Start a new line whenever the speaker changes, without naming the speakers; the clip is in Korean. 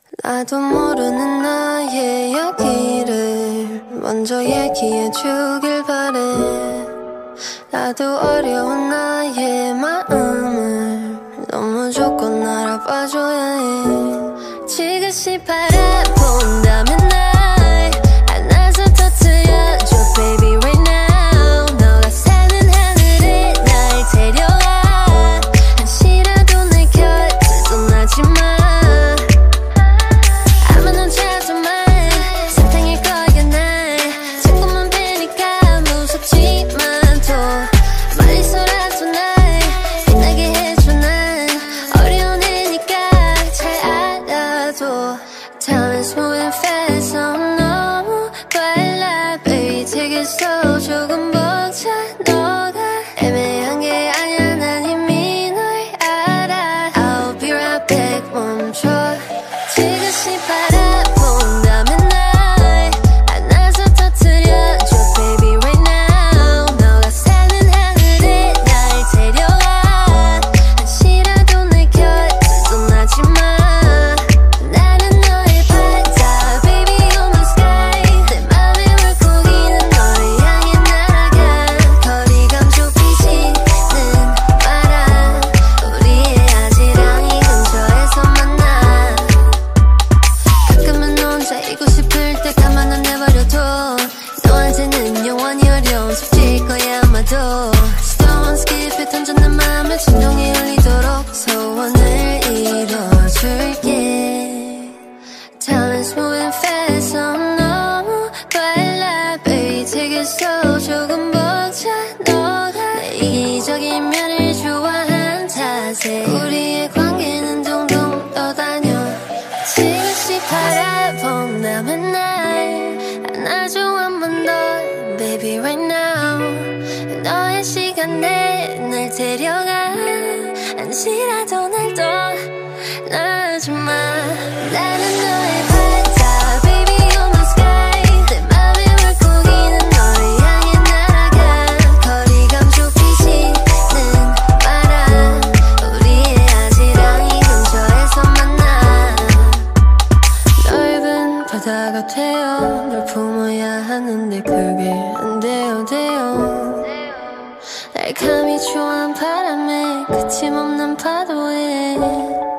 나도 모르는 나의 여기를 먼저 얘기해 주길 바래. 나도 어려운 나의 마음을 너무 조건 알아봐줘야 해. 지그시 바라본다면 날 안아서 터뜨려줘 baby right now. 너가 사는 하늘에 날 데려와. 한시라도 내 곁을 떠나지마. 조금 벅차 너가 애매한 게 아니야. 난 이미 널 알아. I'll be right back. 멈춰. 지그시 바라본다면 날 안아서 터뜨려줘 baby right now. 너가 사는 하늘에 날 데려와. 한시라도 내 곁을 떠나지마. 나는 너의 바다 baby on the sky. 내 맘에 물고기는 너의 너한테는 영원히 어려운 숙제일 거야 아마도. Stone skip에 던져 내 맘을 진동이 울리도록 소원을 이뤄줄게. Time is moving fast, 너무 빨라 baby take it slow. 조금 벅차 너가 내 이기적인 면을 좋아한 탓에 우리의 관계는 동동 떠다녀. 지그시 바라본다면 날 안아줘 한 번 더 baby right now. 너의 시간에 날 데려가. 한시라도 날 떠나지마. 나는 너의 바다 baby on the sky. 내 맘에 물고기는 너를 향해 날아가. 거리감 좁히지는 마라. 우리의 아지랑이 근처에서 만나. 넓은 바다가 되어 널 품어야 하는데 그게 안 돼요. 날감이 좋아한 바람에 그침없는 파도에